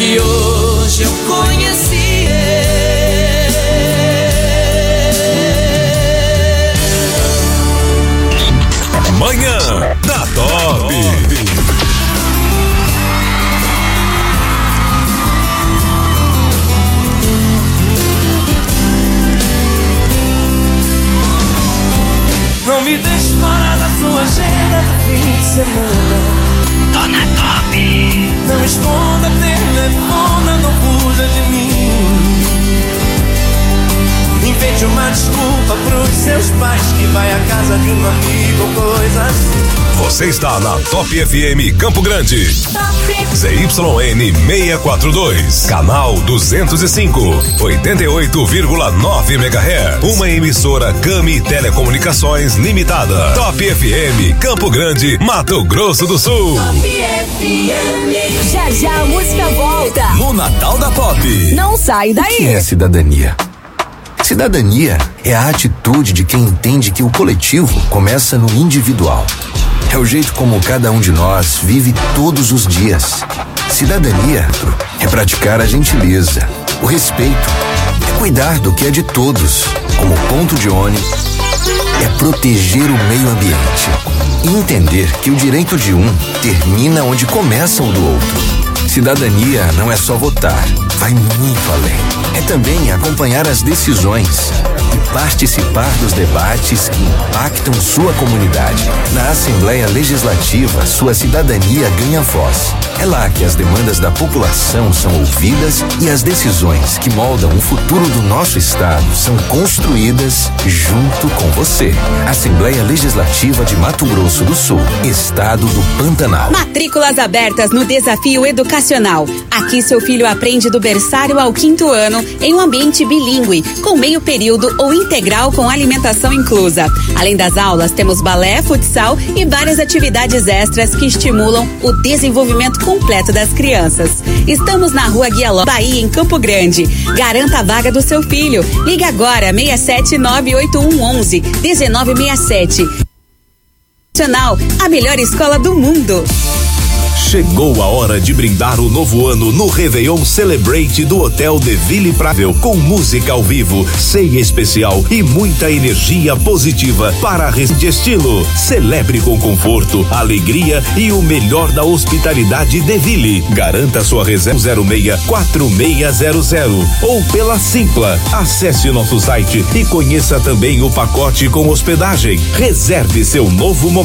que hoje eu conheci. Manhã da Top. Não me deixe fora da sua agenda do fim de semana. Tô na Top. Não esconda, telefona, não fuja de mim. Invente uma desculpa pros seus pais que vai à casa de um amigo ou coisa assim. Você está na Top FM Campo Grande. ZYN 642, canal 205, 88,9 MHz. Uma emissora Cami Telecomunicações Limitada. Top FM Campo Grande, Mato Grosso do Sul. Top FM. Já já a música volta. No Natal da Pop. Não sai daí. O que é cidadania? Cidadania é a atitude de quem entende que o coletivo começa no individual. É o jeito como cada um de nós vive todos os dias. Cidadania é praticar a gentileza, o respeito, é cuidar do que é de todos, como ponto de ônibus, é proteger o meio ambiente e entender que o direito de um termina onde começa o do outro. Cidadania não é só votar, vai muito além. É também acompanhar as decisões e participar dos debates que impactam sua comunidade. Na Assembleia Legislativa, sua cidadania ganha voz. É lá que as demandas da população são ouvidas e as decisões que moldam o futuro do nosso estado são construídas junto com você. Assembleia Legislativa de Mato Grosso do Sul, Estado do Pantanal. Matrículas abertas no Desafio Educacional. Aqui seu filho aprende do berçário ao 5º ano em um ambiente bilíngue, com meio período ou integral com alimentação inclusa. Além das aulas, temos balé, futsal e várias atividades extras que estimulam o desenvolvimento completo das crianças. Estamos na Rua Guialó, Bahia, em Campo Grande. Garanta a vaga do seu filho. Ligue agora, 6798111-1967. A melhor escola do mundo. Chegou a hora de brindar o novo ano no Réveillon Celebrate do Hotel de Ville Pravel, com música ao vivo, ceia especial e muita energia positiva para de estilo. Celebre com conforto, alegria e o melhor da hospitalidade de Ville. Garanta sua reserva 064600 ou pela Simpla. Acesse nosso site e conheça também o pacote com hospedagem. Reserve seu novo momento.